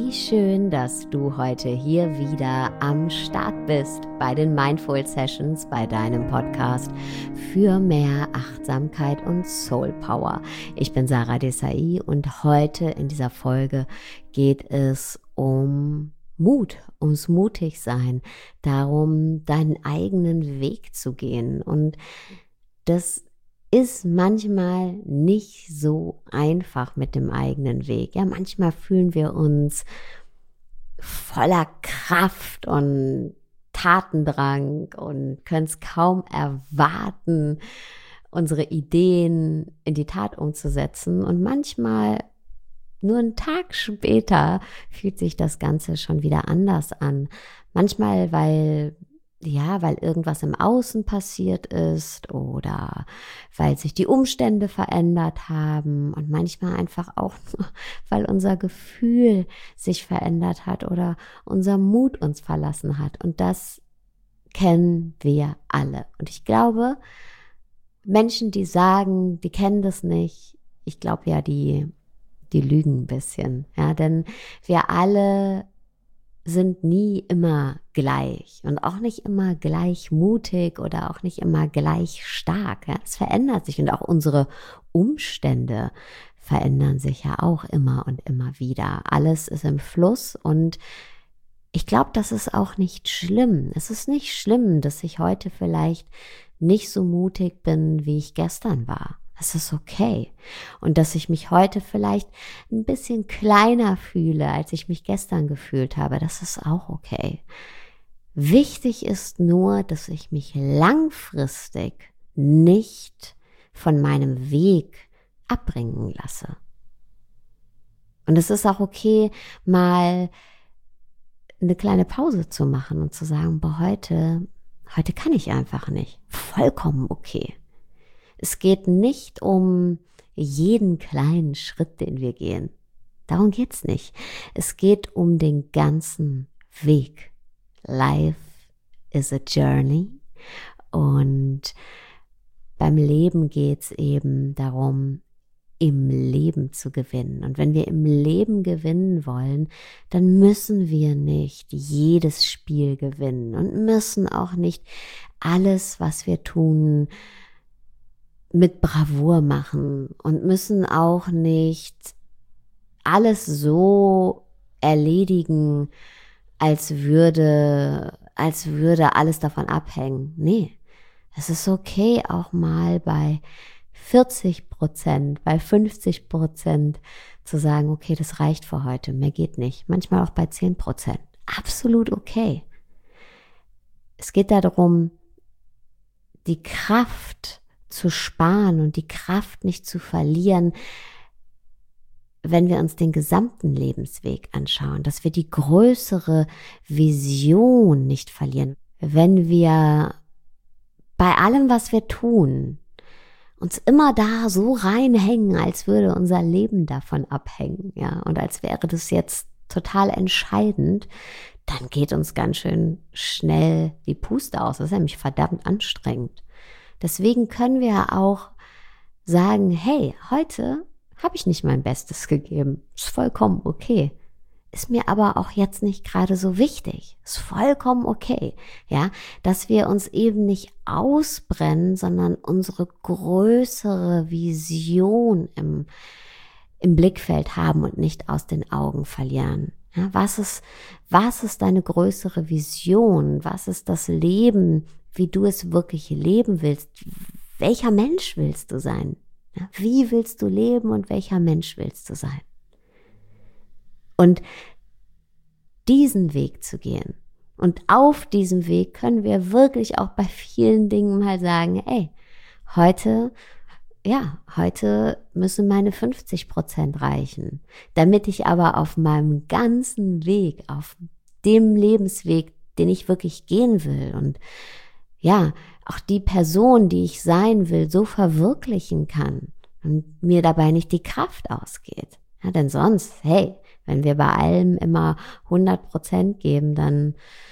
Wie schön, dass du heute hier wieder am Start bist bei den Mindful Sessions, bei deinem Podcast für mehr Achtsamkeit und Soul Power. Ich bin Sarah Desai und heute in dieser Folge geht es um Mut, ums Mutigsein, darum, deinen eigenen Weg zu gehen. Und das ist manchmal nicht so einfach mit dem eigenen Weg. Ja, manchmal fühlen wir uns voller Kraft und Tatendrang und können es kaum erwarten, unsere Ideen in die Tat umzusetzen. Und manchmal, nur einen Tag später, fühlt sich das Ganze schon wieder anders an. Manchmal, weil irgendwas im Außen passiert ist oder weil sich die Umstände verändert haben und manchmal einfach auch nur, weil unser Gefühl sich verändert hat oder unser Mut uns verlassen hat. Und das kennen wir alle. Und ich glaube, Menschen, die sagen, die kennen das nicht, ich glaube ja, die lügen ein bisschen. Ja, denn wir alle sind nie immer gleich und auch nicht immer gleich mutig oder auch nicht immer gleich stark. Ja? Es verändert sich und auch unsere Umstände verändern sich ja auch immer und immer wieder. Alles ist im Fluss und ich glaube, das ist auch nicht schlimm. Es ist nicht schlimm, dass ich heute vielleicht nicht so mutig bin, wie ich gestern war. Es ist okay. Und dass ich mich heute vielleicht ein bisschen kleiner fühle, als ich mich gestern gefühlt habe, das ist auch okay. Wichtig ist nur, dass ich mich langfristig nicht von meinem Weg abbringen lasse. Und es ist auch okay, mal eine kleine Pause zu machen und zu sagen, boah, heute kann ich einfach nicht. Vollkommen okay. Es geht nicht um jeden kleinen Schritt, den wir gehen. Darum geht's nicht. Es geht um den ganzen Weg. Life is a journey. Und beim Leben geht's eben darum, im Leben zu gewinnen. Und wenn wir im Leben gewinnen wollen, dann müssen wir nicht jedes Spiel gewinnen und müssen auch nicht alles, was wir tun, mit Bravour machen und müssen auch nicht alles so erledigen, als würde alles davon abhängen. Nee, es ist okay, auch mal bei 40%, bei 50% zu sagen, okay, das reicht für heute, mehr geht nicht. Manchmal auch bei 10%. Absolut okay. Es geht darum, die Kraft zu sparen und die Kraft nicht zu verlieren, wenn wir uns den gesamten Lebensweg anschauen, dass wir die größere Vision nicht verlieren, wenn wir bei allem, was wir tun, uns immer da so reinhängen, als würde unser Leben davon abhängen, ja, und als wäre das jetzt total entscheidend, dann geht uns ganz schön schnell die Puste aus. Das ist nämlich verdammt anstrengend. Deswegen können wir auch sagen, hey, heute habe ich nicht mein Bestes gegeben. Ist vollkommen okay. Ist mir aber auch jetzt nicht gerade so wichtig. Ist vollkommen okay. Ja, dass wir uns eben nicht ausbrennen, sondern unsere größere Vision im Blickfeld haben und nicht aus den Augen verlieren. Ja, was ist deine größere Vision? Was ist das Leben, wie du es wirklich leben willst? Welcher Mensch willst du sein? Ja, wie willst du leben und welcher Mensch willst du sein? Und diesen Weg zu gehen. Und auf diesem Weg können wir wirklich auch bei vielen Dingen mal sagen, ey, heute müssen meine 50% reichen. Damit ich aber auf meinem ganzen Weg, auf dem Lebensweg, den ich wirklich gehen will und ja, auch die Person, die ich sein will, so verwirklichen kann und mir dabei nicht die Kraft ausgeht. Ja, denn sonst, hey, wenn wir bei allem immer 100% geben, dann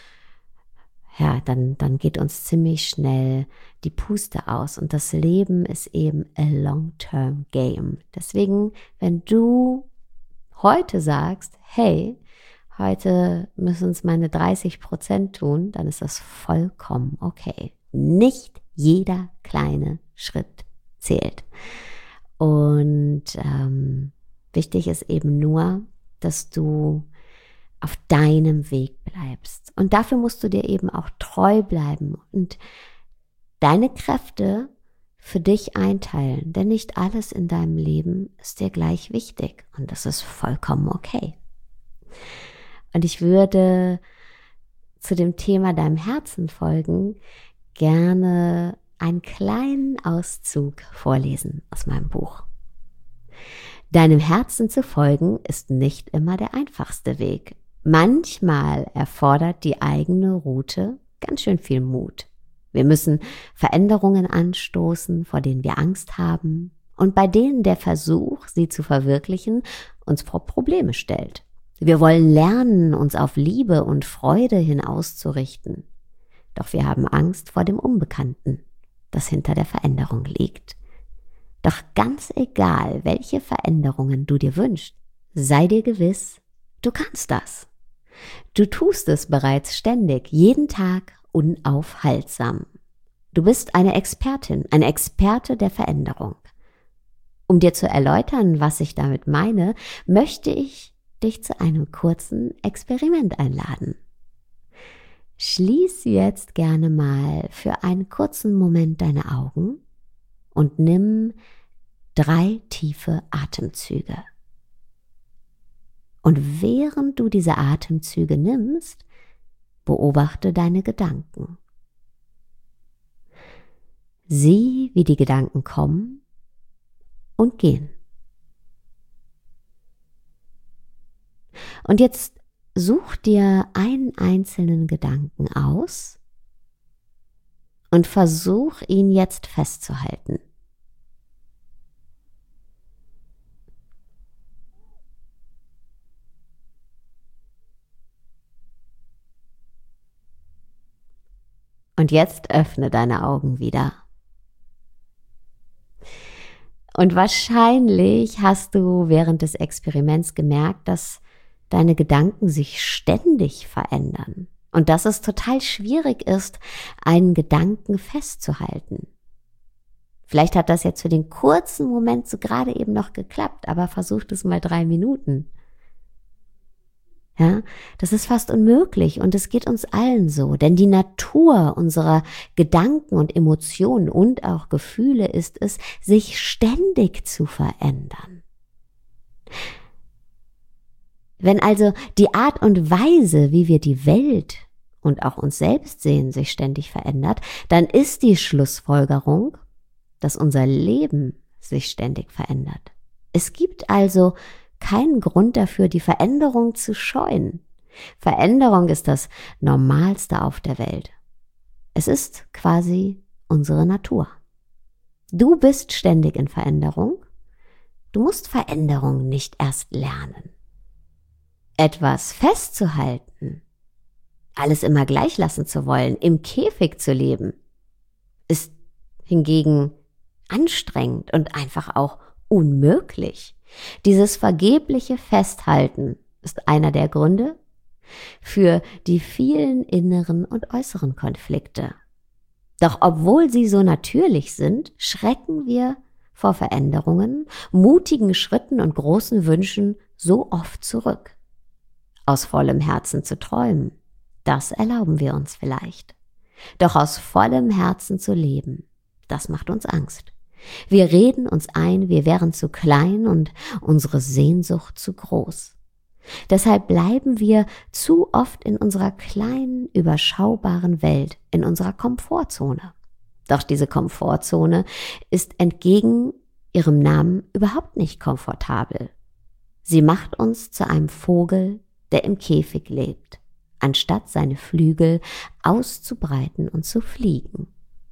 geht uns ziemlich schnell die Puste aus. Und das Leben ist eben a long-term game. Deswegen, wenn du heute sagst, hey, heute müssen es meine 30% tun, dann ist das vollkommen okay. Nicht jeder kleine Schritt zählt. Und wichtig ist eben nur, dass du auf deinem Weg bleibst. Und dafür musst du dir eben auch treu bleiben und deine Kräfte für dich einteilen. Denn nicht alles in deinem Leben ist dir gleich wichtig. Und das ist vollkommen okay. Und ich würde zu dem Thema deinem Herzen folgen gerne einen kleinen Auszug vorlesen aus meinem Buch. Deinem Herzen zu folgen ist nicht immer der einfachste Weg. Manchmal erfordert die eigene Route ganz schön viel Mut. Wir müssen Veränderungen anstoßen, vor denen wir Angst haben und bei denen der Versuch, sie zu verwirklichen, uns vor Probleme stellt. Wir wollen lernen, uns auf Liebe und Freude hin auszurichten. Doch wir haben Angst vor dem Unbekannten, das hinter der Veränderung liegt. Doch ganz egal, welche Veränderungen du dir wünschst, sei dir gewiss, du kannst das. Du tust es bereits ständig, jeden Tag unaufhaltsam. Du bist eine Expertin, ein Experte der Veränderung. Um dir zu erläutern, was ich damit meine, möchte ich dich zu einem kurzen Experiment einladen. Schließ jetzt gerne mal für einen kurzen Moment deine Augen und nimm 3 tiefe Atemzüge. Und während du diese Atemzüge nimmst, beobachte deine Gedanken. Sieh, wie die Gedanken kommen und gehen. Und jetzt such dir einen einzelnen Gedanken aus und versuch ihn jetzt festzuhalten. Und jetzt öffne deine Augen wieder. Und wahrscheinlich hast du während des Experiments gemerkt, dass deine Gedanken sich ständig verändern und dass es total schwierig ist, einen Gedanken festzuhalten. Vielleicht hat das jetzt für den kurzen Moment so gerade eben noch geklappt, aber versucht es mal 3 Minuten. Ja, das ist fast unmöglich und es geht uns allen so, denn die Natur unserer Gedanken und Emotionen und auch Gefühle ist es, sich ständig zu verändern. Wenn also die Art und Weise, wie wir die Welt und auch uns selbst sehen, sich ständig verändert, dann ist die Schlussfolgerung, dass unser Leben sich ständig verändert. Es gibt also keinen Grund dafür, die Veränderung zu scheuen. Veränderung ist das Normalste auf der Welt. Es ist quasi unsere Natur. Du bist ständig in Veränderung. Du musst Veränderung nicht erst lernen. Etwas festzuhalten, alles immer gleich lassen zu wollen, im Käfig zu leben, ist hingegen anstrengend und einfach auch unmöglich. Dieses vergebliche Festhalten ist einer der Gründe für die vielen inneren und äußeren Konflikte. Doch obwohl sie so natürlich sind, schrecken wir vor Veränderungen, mutigen Schritten und großen Wünschen so oft zurück. Aus vollem Herzen zu träumen, das erlauben wir uns vielleicht. Doch aus vollem Herzen zu leben, das macht uns Angst. Wir reden uns ein, wir wären zu klein und unsere Sehnsucht zu groß. Deshalb bleiben wir zu oft in unserer kleinen, überschaubaren Welt, in unserer Komfortzone. Doch diese Komfortzone ist entgegen ihrem Namen überhaupt nicht komfortabel. Sie macht uns zu einem Vogel, der im Käfig lebt, anstatt seine Flügel auszubreiten und zu fliegen.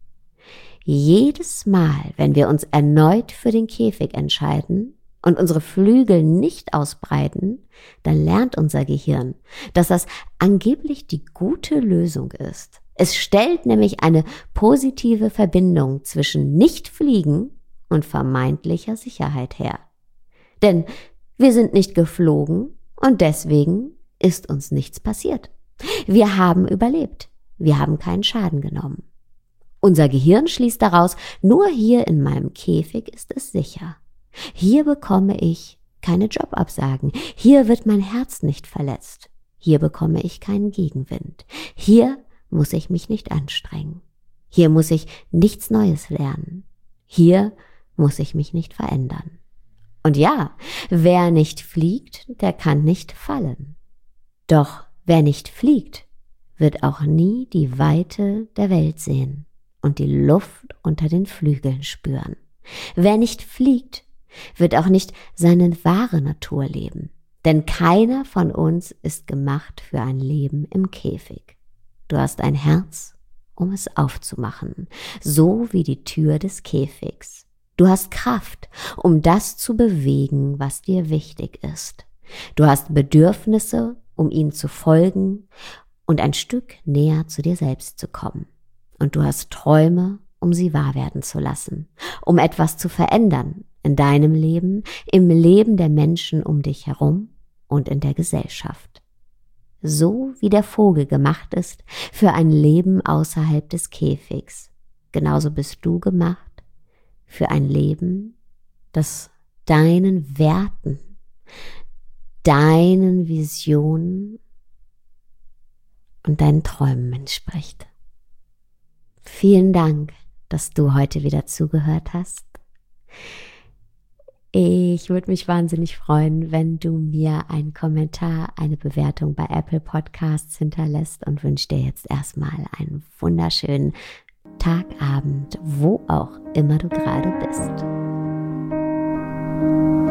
Jedes Mal, wenn wir uns erneut für den Käfig entscheiden und unsere Flügel nicht ausbreiten, dann lernt unser Gehirn, dass das angeblich die gute Lösung ist. Es stellt nämlich eine positive Verbindung zwischen Nichtfliegen und vermeintlicher Sicherheit her. Denn wir sind nicht geflogen und deswegen ist uns nichts passiert. Wir haben überlebt. Wir haben keinen Schaden genommen. Unser Gehirn schließt daraus, nur hier in meinem Käfig ist es sicher. Hier bekomme ich keine Jobabsagen. Hier wird mein Herz nicht verletzt. Hier bekomme ich keinen Gegenwind. Hier muss ich mich nicht anstrengen. Hier muss ich nichts Neues lernen. Hier muss ich mich nicht verändern. Und ja, wer nicht fliegt, der kann nicht fallen. Doch wer nicht fliegt, wird auch nie die Weite der Welt sehen und die Luft unter den Flügeln spüren. Wer nicht fliegt, wird auch nicht seine wahre Natur leben. Denn keiner von uns ist gemacht für ein Leben im Käfig. Du hast ein Herz, um es aufzumachen, so wie die Tür des Käfigs. Du hast Kraft, um das zu bewegen, was dir wichtig ist. Du hast Bedürfnisse, um ihnen zu folgen und ein Stück näher zu dir selbst zu kommen. Und du hast Träume, um sie wahr werden zu lassen, um etwas zu verändern in deinem Leben, im Leben der Menschen um dich herum und in der Gesellschaft. So wie der Vogel gemacht ist für ein Leben außerhalb des Käfigs, genauso bist du gemacht für ein Leben, das deinen Werten, deinen Visionen und deinen Träumen entspricht. Vielen Dank, dass du heute wieder zugehört hast. Ich würde mich wahnsinnig freuen, wenn du mir einen Kommentar, eine Bewertung bei Apple Podcasts hinterlässt und wünsche dir jetzt erstmal einen wunderschönen Tag, Abend, wo auch immer du gerade bist.